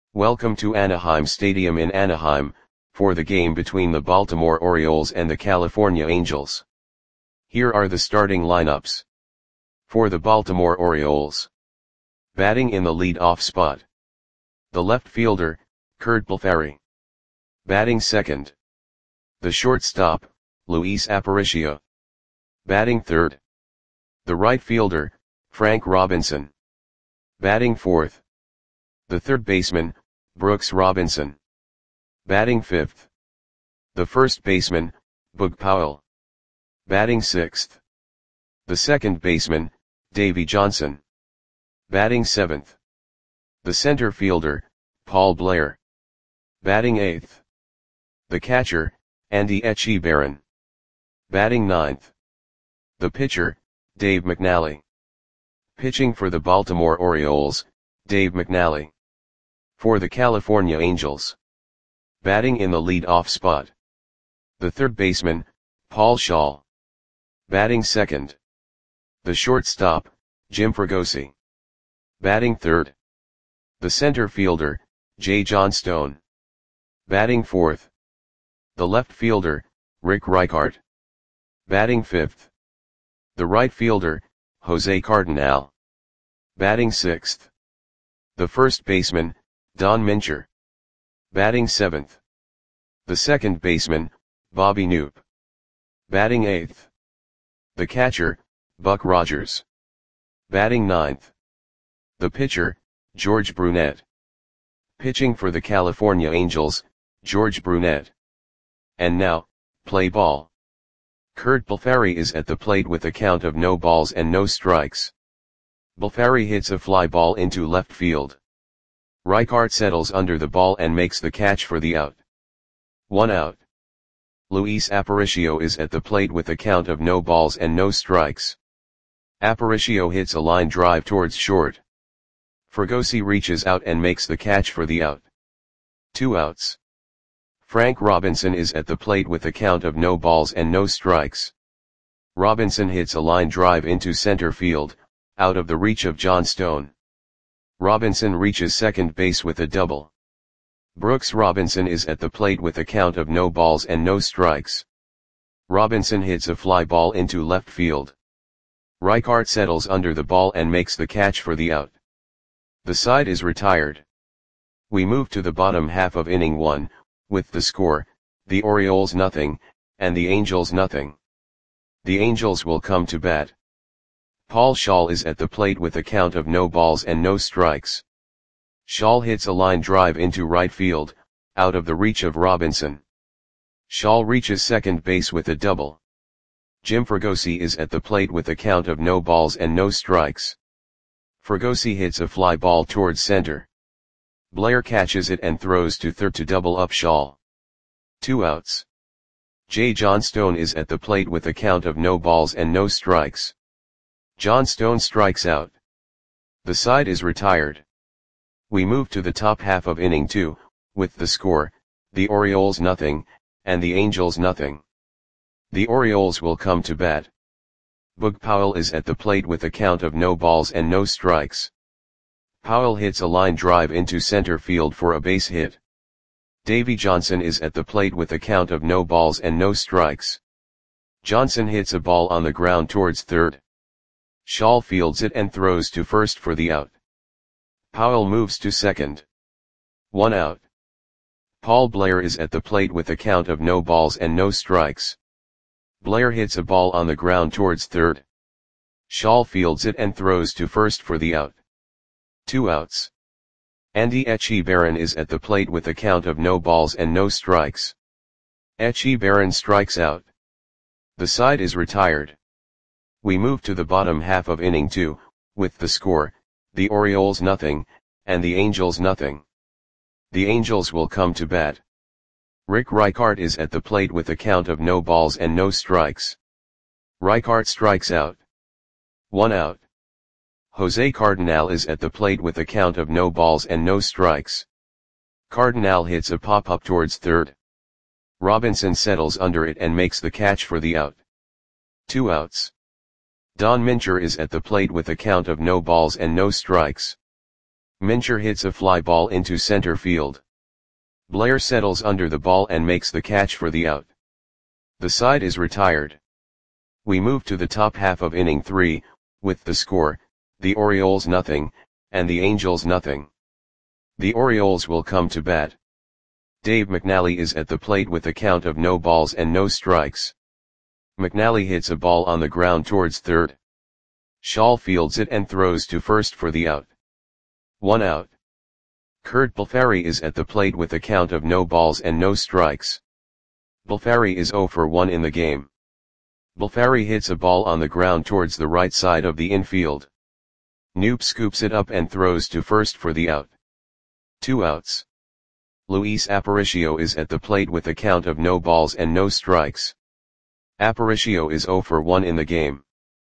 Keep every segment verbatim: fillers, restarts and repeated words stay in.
Welcome to Anaheim Stadium in Anaheim, for the game between the Baltimore Orioles and the California Angels. Here are the starting lineups. For the Baltimore Orioles. Batting in the lead-off spot. The left fielder, Curt Blefary. Batting second. The shortstop, Luis Aparicio. Batting third. The right fielder, Frank Robinson. Batting fourth. The third baseman, Brooks Robinson. Batting fifth. The first baseman, Boog Powell. Batting sixth. The second baseman, Davey Johnson. Batting seventh. The center fielder, Paul Blair. Batting eighth. The catcher, Andy Etchebarren. Batting ninth. The pitcher, Dave McNally. Pitching for the Baltimore Orioles, Dave McNally. For the California Angels. Batting in the lead-off spot. The third baseman, Paul Schaal. Batting second. The shortstop, Jim Fregosi. Batting third. The center fielder, Jay Johnstone. Batting fourth. The left fielder, Rick Reichart. Batting fifth. The right fielder, Jose Cardenal. Batting sixth. The first baseman, Don Mincher. Batting seventh. The second baseman, Bobby Knoop. Batting eighth. The catcher, Buck Rogers. Batting ninth. The pitcher, George Brunette. Pitching for the California Angels, George Brunette. And now, play ball. Curt Blefary is at the plate with a count of no balls and no strikes. Blefary hits a fly ball into left field. Reichart settles under the ball and makes the catch for the out. One out. Luis Aparicio is at the plate with a count of no balls and no strikes. Aparicio hits a line drive towards short. Fregosi reaches out and makes the catch for the out. Two outs. Frank Robinson is at the plate with a count of no balls and no strikes. Robinson hits a line drive into center field, out of the reach of Johnstone. Robinson reaches second base with a double. Brooks Robinson is at the plate with a count of no balls and no strikes. Robinson hits a fly ball into left field. Reichart settles under the ball and makes the catch for the out. The side is retired. We move to the bottom half of inning one, with the score, the Orioles nothing, and the Angels nothing. The Angels will come to bat. Paul Schaal is at the plate with a count of no balls and no strikes. Schaal hits a line drive into right field, out of the reach of Robinson. Schaal reaches second base with a double. Jim Fregosi is at the plate with a count of no balls and no strikes. Fregosi hits a fly ball towards center. Blair catches it and throws to third to double up Schaal. Two outs. Jay Johnstone is at the plate with a count of no balls and no strikes. Johnstone strikes out. The side is retired. We move to the top half of inning two, with the score, the Orioles nothing, and the Angels nothing. The Orioles will come to bat. Boog Powell is at the plate with a count of no balls and no strikes. Powell hits a line drive into center field for a base hit. Davey Johnson is at the plate with a count of no balls and no strikes. Johnson hits a ball on the ground towards third. Schaal fields it and throws to first for the out. Powell moves to second. One out. Paul Blair is at the plate with a count of no balls and no strikes. Blair hits a ball on the ground towards third. Schaal fields it and throws to first for the out. Two outs. Andy Etchebarren is at the plate with a count of no balls and no strikes. Etchebarren strikes out. The side is retired. We move to the bottom half of inning two, with the score, the Orioles nothing, and the Angels nothing. The Angels will come to bat. Rick Reichart is at the plate with a count of no balls and no strikes. Reichart strikes out. One out. Jose Cardenal is at the plate with a count of no balls and no strikes. Cardenal hits a pop-up towards third. Robinson settles under it and makes the catch for the out. Two outs. Don Mincher is at the plate with a count of no balls and no strikes. Mincher hits a fly ball into center field. Blair settles under the ball and makes the catch for the out. The side is retired. We move to the top half of inning three, with the score, the Orioles nothing, and the Angels nothing. The Orioles will come to bat. Dave McNally is at the plate with a count of no balls and no strikes. McNally hits a ball on the ground towards third. Shaw fields it and throws to first for the out. One out. Kurt Balfari is at the plate with a count of no balls and no strikes. Balfari is oh for one in the game. Balfari hits a ball on the ground towards the right side of the infield. Knoop scoops it up and throws to first for the out. Two outs. Luis Aparicio is at the plate with a count of no balls and no strikes. Aparicio is oh for one in the game.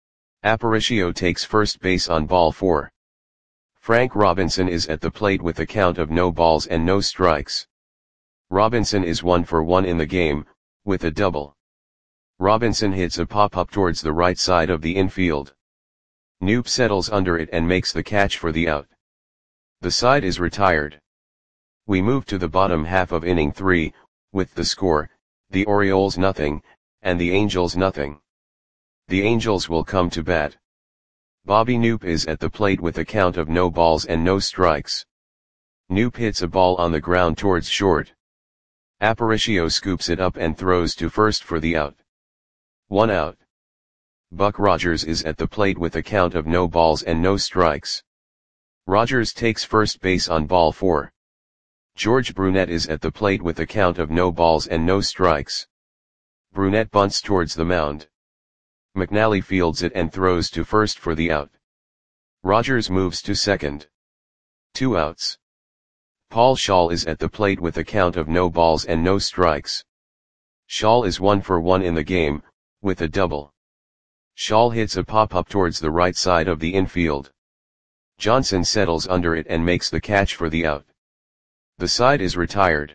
Aparicio takes first base on ball four. Frank Robinson is at the plate with a count of no balls and no strikes. Robinson is one for one in the game, with a double. Robinson hits a pop-up towards the right side of the infield. Knoop settles under it and makes the catch for the out. The side is retired. We move to the bottom half of inning three, with the score, the Orioles nothing, and the Angels nothing. The Angels will come to bat. Bobby Knoop is at the plate with a count of no balls and no strikes. Knoop hits a ball on the ground towards short. Aparicio scoops it up and throws to first for the out. One out. Buck Rogers is at the plate with a count of no balls and no strikes. Rogers takes first base on ball four. George Brunette is at the plate with a count of no balls and no strikes. Brunette bunts towards the mound. McNally fields it and throws to first for the out. Rogers moves to second. Two outs. Paul Schaal is at the plate with a count of no balls and no strikes. Schaal is one for one in the game, with a double. Schaal hits a pop-up towards the right side of the infield. Johnson settles under it and makes the catch for the out. The side is retired.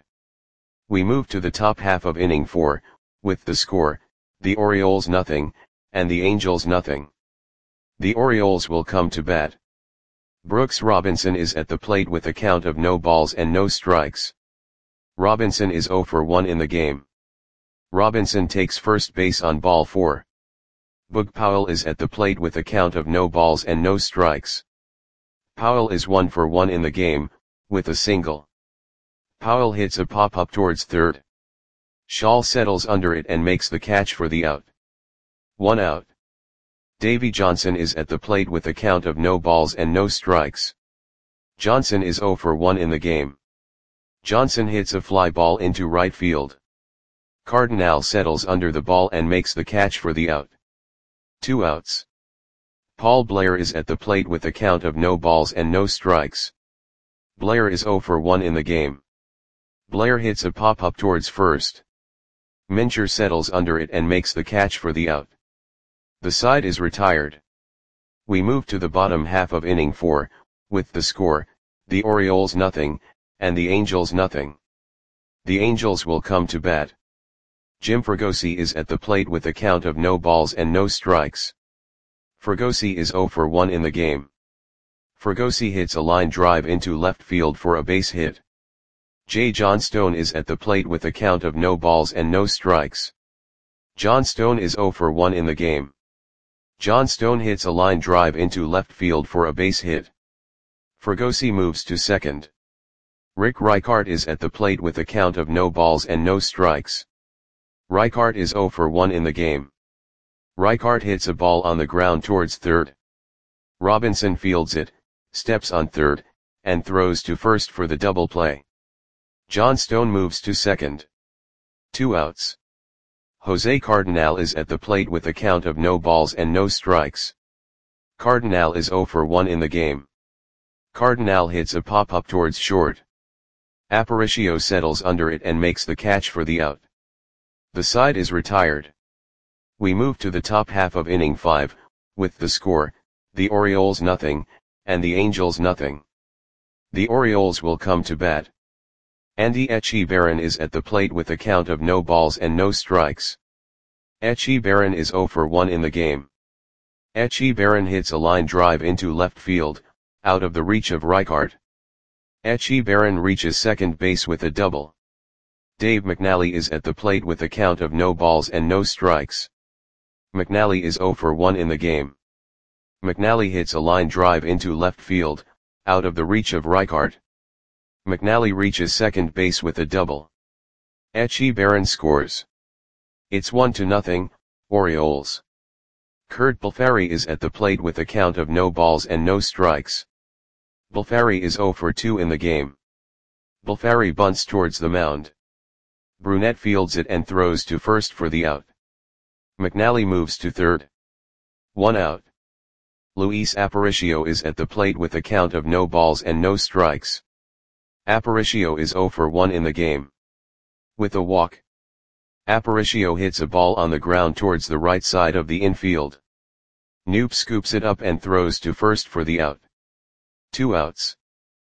We move to the top half of inning four, with the score, the Orioles nothing, and the Angels nothing. The Orioles will come to bat. Brooks Robinson is at the plate with a count of no balls and no strikes. Robinson is oh for one in the game. Robinson takes first base on ball four. Boog Powell is at the plate with a count of no balls and no strikes. Powell is one for one in the game, with a single. Powell hits a pop-up towards third. Schaal settles under it and makes the catch for the out. One out. Davy Johnson is at the plate with a count of no balls and no strikes. Johnson is oh for one in the game. Johnson hits a fly ball into right field. Cardinal settles under the ball and makes the catch for the out. Two outs. Paul Blair is at the plate with a count of no balls and no strikes. Blair is oh for one in the game. Blair hits a pop-up towards first. Mincher settles under it and makes the catch for the out. The side is retired. We move to the bottom half of inning four, with the score, the Orioles nothing, and the Angels nothing. The Angels will come to bat. Jim Fregosi is at the plate with a count of no balls and no strikes. Fregosi is oh for one in the game. Fregosi hits a line drive into left field for a base hit. J. John Stone is at the plate with a count of no balls and no strikes. John Stone is oh for one in the game. John Stone hits a line drive into left field for a base hit. Fregosi moves to second. Rick Reichart is at the plate with a count of no balls and no strikes. Reichart is oh for one in the game. Reichart hits a ball on the ground towards third. Robinson fields it, steps on third, and throws to first for the double play. John Stone moves to second. Two outs. Jose Cardinal is at the plate with a count of no balls and no strikes. Cardinal is oh for one in the game. Cardinal hits a pop-up towards short. Aparicio settles under it and makes the catch for the out. The side is retired. We move to the top half of inning five, with the score, the Orioles nothing, and the Angels nothing. The Orioles will come to bat. Andy Etchebarren is at the plate with a count of no balls and no strikes. Etchebarren is oh for one in the game. Etchebarren hits a line drive into left field, out of the reach of Reichart. Etche Barron reaches second base with a double. Dave McNally is at the plate with a count of no balls and no strikes. McNally is zero for one in the game. McNally hits a line drive into left field, out of the reach of Reichart. McNally reaches second base with a double. Etche Barron scores. It's one to nothing, Orioles. Curt Balfari is at the plate with a count of no balls and no strikes. Balfari is zero for two in the game. Balfari bunts towards the mound. Brunette fields it and throws to first for the out. McNally moves to third. One out. Luis Aparicio is at the plate with a count of no balls and no strikes. Aparicio is zero for one in the game. With a walk, Aparicio hits a ball on the ground towards the right side of the infield. Knoop scoops it up and throws to first for the out. Two outs.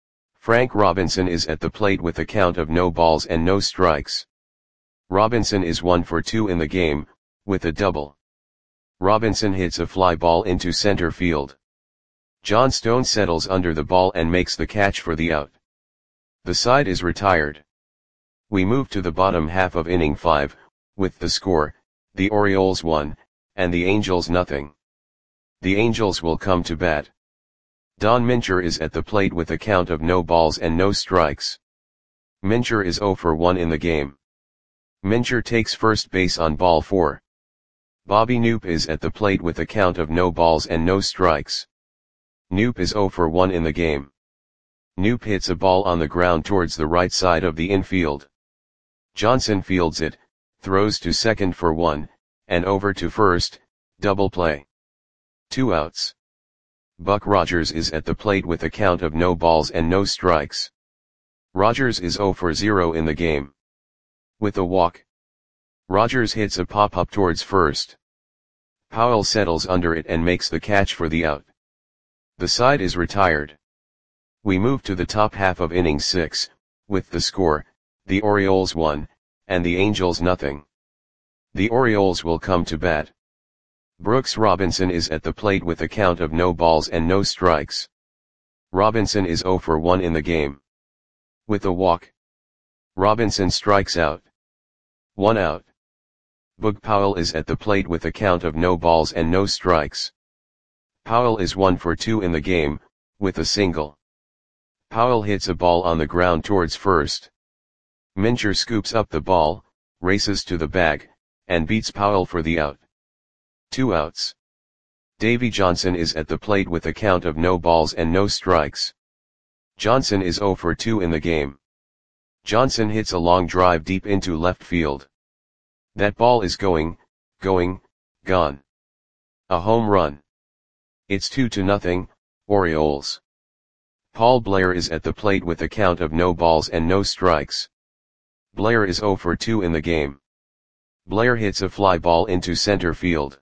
Frank Robinson is at the plate with a count of no balls and no strikes. Robinson is one for two in the game, with a double. Robinson hits a fly ball into center field. John Stone settles under the ball and makes the catch for the out. The side is retired. We move to the bottom half of inning five, with the score, the Orioles one, and the Angels nothing. The Angels will come to bat. Don Mincher is at the plate with a count of no balls and no strikes. Mincher is zero for one in the game. Mincher takes first base on ball four. Bobby Knoop is at the plate with a count of no balls and no strikes. Knoop is zero for one in the game. Knoop hits a ball on the ground towards the right side of the infield. Johnson fields it, throws to second for one, and over to first, double play. Two outs. Buck Rogers is at the plate with a count of no balls and no strikes. Rogers is zero for zero in the game. With a walk, Rogers hits a pop-up towards first. Powell settles under it and makes the catch for the out. The side is retired. We move to the top half of inning six, with the score, the Orioles one, and the Angels nothing. The Orioles will come to bat. Brooks Robinson is at the plate with a count of no balls and no strikes. Robinson is zero for one in the game. With a walk, Robinson strikes out. One out. Boog Powell is at the plate with a count of no balls and no strikes. Powell is one for two in the game, with a single. Powell hits a ball on the ground towards first. Mincher scoops up the ball, races to the bag, and beats Powell for the out. Two outs. Davy Johnson is at the plate with a count of no balls and no strikes. Johnson is zero for two in the game. Johnson hits a long drive deep into left field. That ball is going, going, gone. A home run. It's two to nothing, Orioles. Paul Blair is at the plate with a count of no balls and no strikes. Blair is zero for two in the game. Blair hits a fly ball into center field.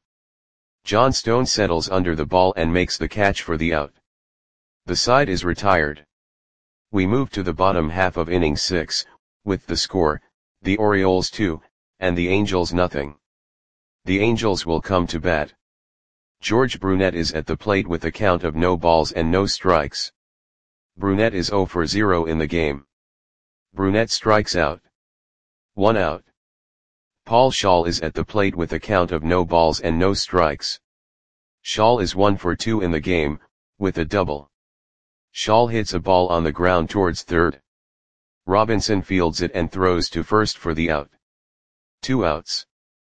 John Stone settles under the ball and makes the catch for the out. The side is retired. We move to the bottom half of inning six, with the score, the Orioles two, and the Angels nothing. The Angels will come to bat. George Brunette is at the plate with a count of no balls and no strikes. Brunette is zero for zero in the game. Brunette strikes out. One out. Paul Schall is at the plate with a count of no balls and no strikes. Schall is one for two in the game, with a double. Schall hits a ball on the ground towards third. Robinson fields it and throws to first for the out. Two outs.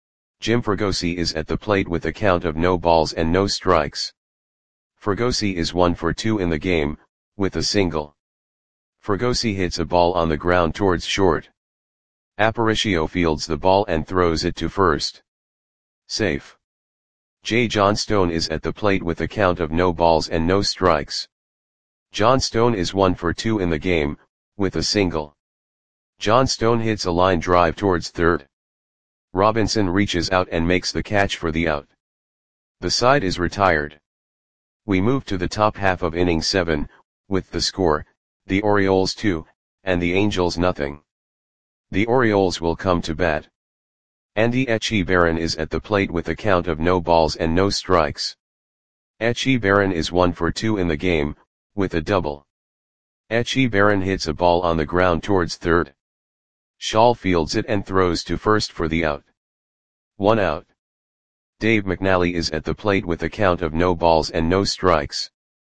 Jim Fregosi is at the plate with a count of no balls and no strikes. Fregosi is one for two in the game, with a single. Fregosi hits a ball on the ground towards short. Aparicio fields the ball and throws it to first. Safe. J. John Stone is at the plate with a count of no balls and no strikes. John Stone is one for two in the game, with a single. John Stone hits a line drive towards third. Robinson reaches out and makes the catch for the out. The side is retired. We move to the top half of inning seven, with the score, the Orioles two, and the Angels nothing. The Orioles will come to bat. Andy Etche Barron is at the plate with a count of no balls and no strikes. Etche Barron is one for two in the game, with a double. Echevarren hits a ball on the ground towards third. Shaw fields it and throws to first for the out. One out. Dave McNally is at the plate with a count of no balls and no strikes.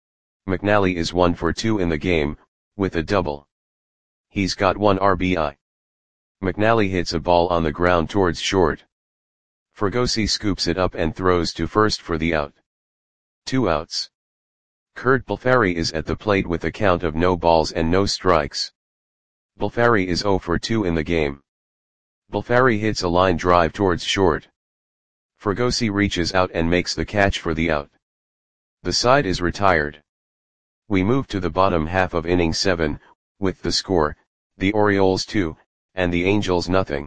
McNally is one for two in the game, with a double. He's got one R B I. McNally hits a ball on the ground towards short. Fregosi scoops it up and throws to first for the out. Two outs. Kurt Balfari is at the plate with a count of no balls and no strikes. Balfari is zero for two in the game. Balfari hits a line drive towards short. Fregosi reaches out and makes the catch for the out. The side is retired. We move to the bottom half of inning seven, with the score, the Orioles two, and the Angels nothing.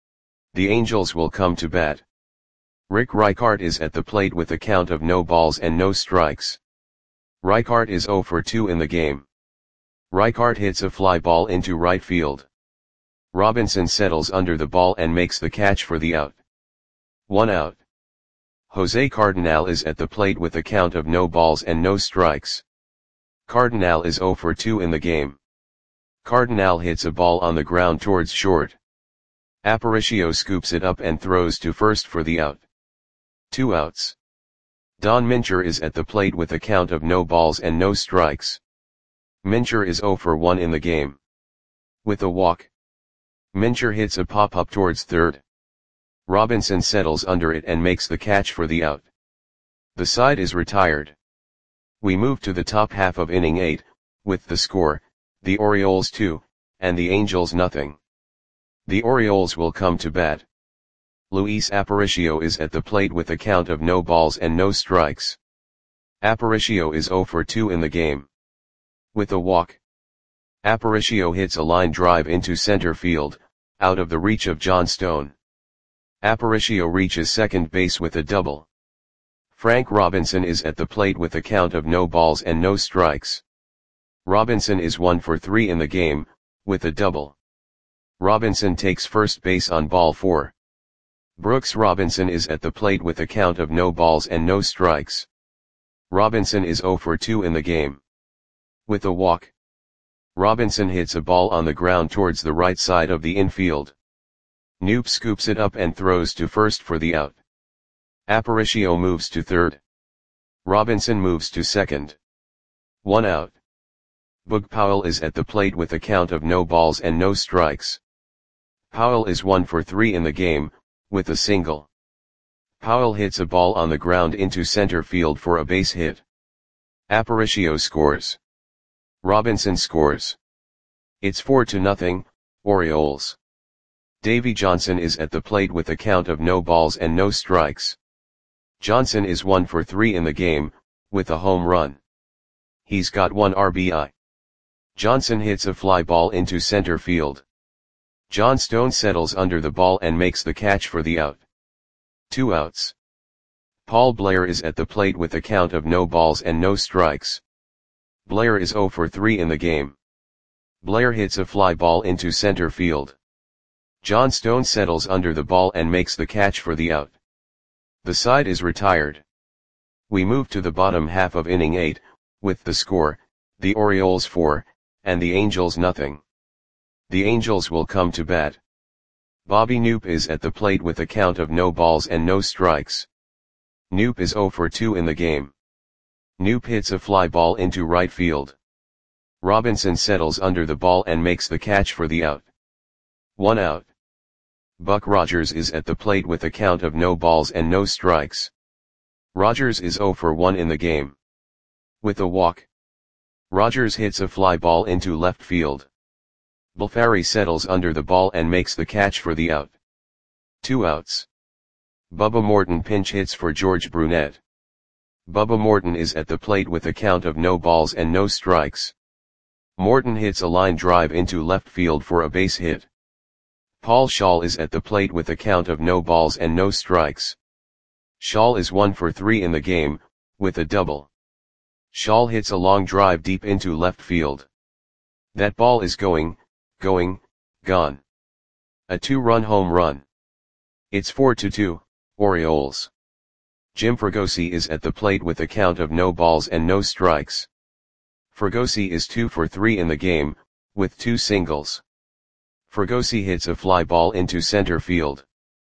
The Angels will come to bat. Rick Reichart is at the plate with a count of no balls and no strikes. Reichart is zero for two in the game. Reichart hits a fly ball into right field. Robinson settles under the ball and makes the catch for the out. One out. Jose Cardenal is at the plate with a count of no balls and no strikes. Cardenal is zero for two in the game. Cardenal hits a ball on the ground towards short. Aparicio scoops it up and throws to first for the out. Two outs. Don Mincher is at the plate with a count of no balls and no strikes. Mincher is zero for one in the game. With a walk. Mincher hits a pop-up towards third. Robinson settles under it and makes the catch for the out. The side is retired. We move to the top half of inning eight, with the score, the Orioles two, and the Angels nothing. The Orioles will come to bat. Luis Aparicio is at the plate with a count of no balls and no strikes. Aparicio is zero for two in the game. With a walk. Aparicio hits a line drive into center field, out of the reach of John Stone. Aparicio reaches second base with a double. Frank Robinson is at the plate with a count of no balls and no strikes. Robinson is one for three in the game, with a double. Robinson takes first base on ball four. Brooks Robinson is at the plate with a count of no balls and no strikes. Robinson is zero for two in the game. With a walk. Robinson hits a ball on the ground towards the right side of the infield. Knoop scoops it up and throws to first for the out. Aparicio moves to third. Robinson moves to second. One out. Boog Powell is at the plate with a count of no balls and no strikes. Powell is one for three in the game, with a single. Powell hits a ball on the ground into center field for a base hit. Aparicio scores. Robinson scores. It's four to nothing, Orioles. Davy Johnson is at the plate with a count of no balls and no strikes. Johnson is one for three in the game, with a home run. He's got one R B I. Johnson hits a fly ball into center field. John Stone settles under the ball and makes the catch for the out. Two outs. Paul Blair is at the plate with a count of no balls and no strikes. Blair is zero for three in the game. Blair hits a fly ball into center field. John Stone settles under the ball and makes the catch for the out. The side is retired. We move to the bottom half of inning eight, with the score, the Orioles four, and the Angels nothing. The Angels will come to bat. Bobby Knoop is at the plate with a count of no balls and no strikes. Knoop is zero for two in the game. Knoop hits a fly ball into right field. Robinson settles under the ball and makes the catch for the out. One out. Buck Rogers is at the plate with a count of no balls and no strikes. Rogers is zero for one in the game. With a walk. Rogers hits a fly ball into left field. Balfari settles under the ball and makes the catch for the out. Two outs. Bubba Morton pinch hits for George Brunette. Bubba Morton is at the plate with a count of no balls and no strikes. Morton hits a line drive into left field for a base hit. Paul Schall is at the plate with a count of no balls and no strikes. Schall is one for three in the game, with a double. Schall hits a long drive deep into left field. That ball is going, going, gone. A two-run home run. It's four to two, Orioles. Jim Fregosi is at the plate with a count of no balls and no strikes. Fregosi is two for three in the game, with two singles. Fregosi hits a fly ball into center field.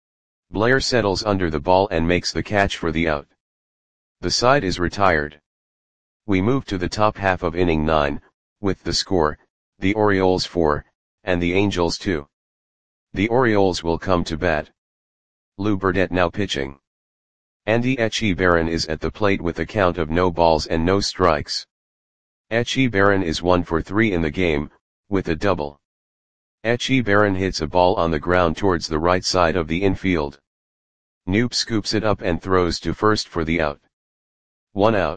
Blair settles under the ball and makes the catch for the out. The side is retired. We move to the top half of inning nine, with the score, the Orioles four, and the Angels two. The Orioles will come to bat. Lou Burdett now pitching. Andy Etchebarren is at the plate with a count of no balls and no strikes. Etchebarren is one for three in the game, with a double. Etchebarren hits a ball on the ground towards the right side of the infield. Knoop scoops it up and throws to first for the out. One out.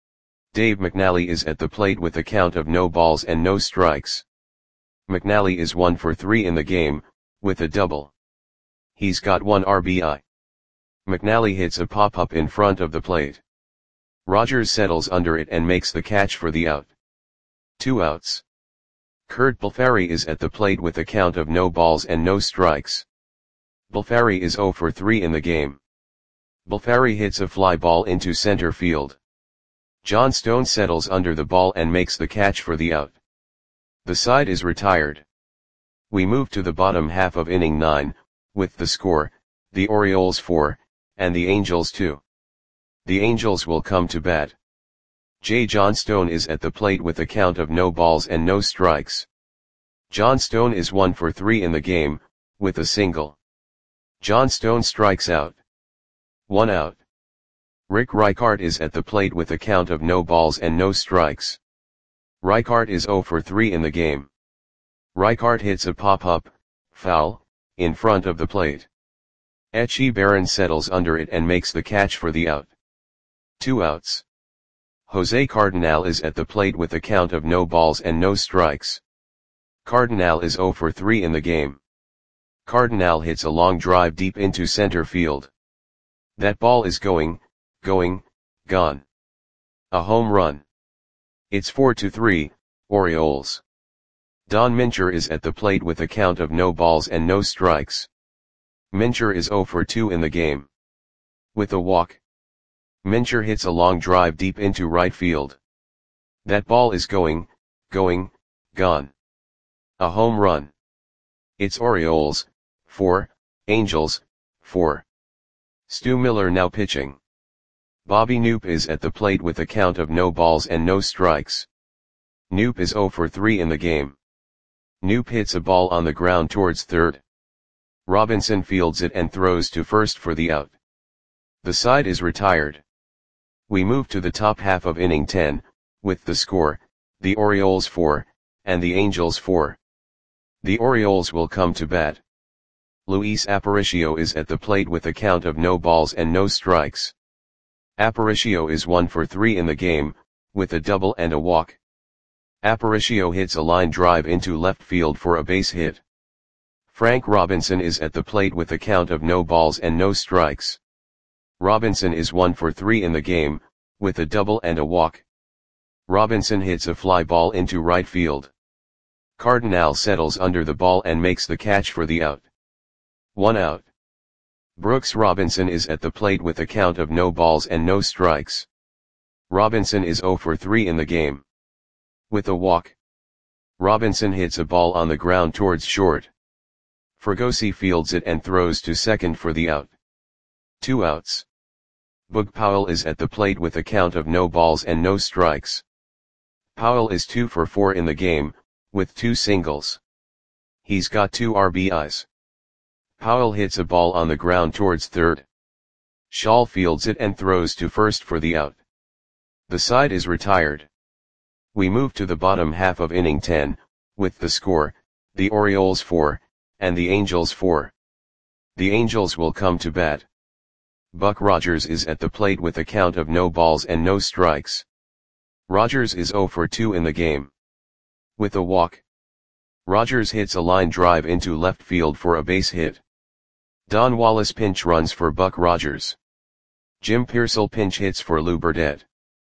Dave McNally is at the plate with a count of no balls and no strikes. McNally is one for three in the game, with a double. He's got one R B I. McNally hits a pop-up in front of the plate. Rogers settles under it and makes the catch for the out. Two outs. Curt Balfari is at the plate with a count of no balls and no strikes. Balfari is zero for three in the game. Balfari hits a fly ball into center field. John Stone settles under the ball and makes the catch for the out. The side is retired. We move to the bottom half of inning nine, with the score, the Orioles four, and the Angels two. The Angels will come to bat. J. John Stone is at the plate with a count of no balls and no strikes. John Stone is one for three in the game, with a single. John Stone strikes out. One out. Rick Reichart is at the plate with a count of no balls and no strikes. Reichart is zero for three in the game. Reichart hits a pop-up, foul, in front of the plate. Etchebarren settles under it and makes the catch for the out. Two outs. Jose Cardenal is at the plate with a count of no balls and no strikes. Cardenal is zero for three in the game. Cardenal hits a long drive deep into center field. That ball is going, going, gone. A home run. It's four to three, Orioles. Don Mincher is at the plate with a count of no balls and no strikes. Mincher is zero for two in the game. With a walk. Mincher hits a long drive deep into right field. That ball is going, going, gone. A home run. It's Orioles, four, Angels, four. Stu Miller now pitching. Bobby Knoop is at the plate with a count of no balls and no strikes. Knoop is zero for three in the game. Knoop hits a ball on the ground towards third. Robinson fields it and throws to first for the out. The side is retired. We move to the top half of inning ten, with the score, the Orioles four, and the Angels four. The Orioles will come to bat. Luis Aparicio is at the plate with a count of no balls and no strikes. Aparicio is one for three in the game, with a double and a walk. Aparicio hits a line drive into left field for a base hit. Frank Robinson is at the plate with a count of no balls and no strikes. Robinson is one for three in the game, with a double and a walk. Robinson hits a fly ball into right field. Cardenal settles under the ball and makes the catch for the out. One out. Brooks Robinson is at the plate with a count of no balls and no strikes. Robinson is zero for three in the game. With a walk. Robinson hits a ball on the ground towards short. Fregosi fields it and throws to second for the out. Two outs. Boog Powell is at the plate with a count of no balls and no strikes. Powell is two for four in the game, with two singles. He's got two R B Is. Powell hits a ball on the ground towards third. Shaw fields it and throws to first for the out. The side is retired. We move to the bottom half of inning ten, with the score, the Orioles four, and the Angels four. The Angels will come to bat. Buck Rogers is at the plate with a count of no balls and no strikes. Rogers is zero for two in the game. With a walk. Rogers hits a line drive into left field for a base hit. Don Wallace pinch runs for Buck Rogers. Jim Piersall pinch hits for Lou Burdett.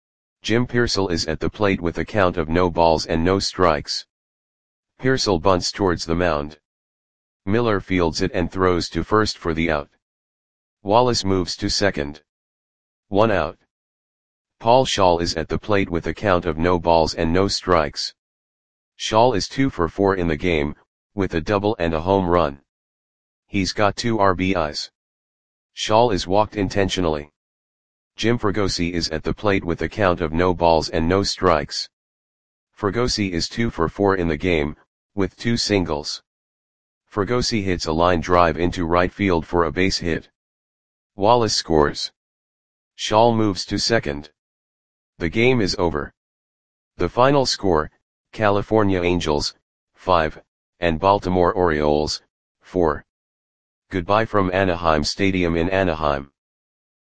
Jim Piersall is at the plate with a count of no balls and no strikes. Piersall bunts towards the mound. Miller fields it and throws to first for the out. Wallace moves to second. One out. Paul Schaal is at the plate with a count of no balls and no strikes. Schaal is two for four in the game, with a double and a home run. He's got two R B Is. Schaal is walked intentionally. Jim Fregosi is at the plate with a count of no balls and no strikes. Fregosi is two for four in the game, with two singles. Fregosi hits a line drive into right field for a base hit. Wallace scores. Schaal moves to second. The game is over. The final score, California Angels, five, and Baltimore Orioles, four. Goodbye from Anaheim Stadium in Anaheim.